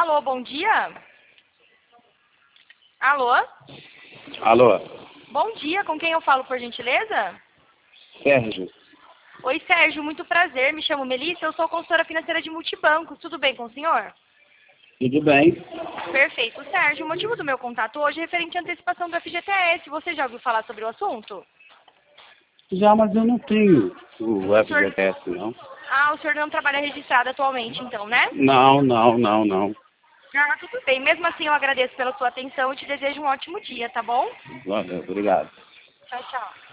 Alô, bom dia? Alô? Alô, Bom dia, com quem eu falo, por gentileza? Sérgio. Oi, Sérgio, muito prazer. Me chamo Melissa, eu sou consultora financeira de multibancos. Tudo bem com o senhor? Tudo bem? Perfeito. Sérgio, o motivo do meu contato hoje é referente à antecipação do FGTS. Você já ouviu falar sobre o assunto? Já, mas eu não tenho o senhor- FGTS, não. Ah, o senhor não trabalha registrado atualmente, então, né? Não. Ah, tudo bem. Mesmo assim, eu agradeço pela sua atenção e te desejo um ótimo dia, tá bom? Valeu, obrigado. Tchau, tchau.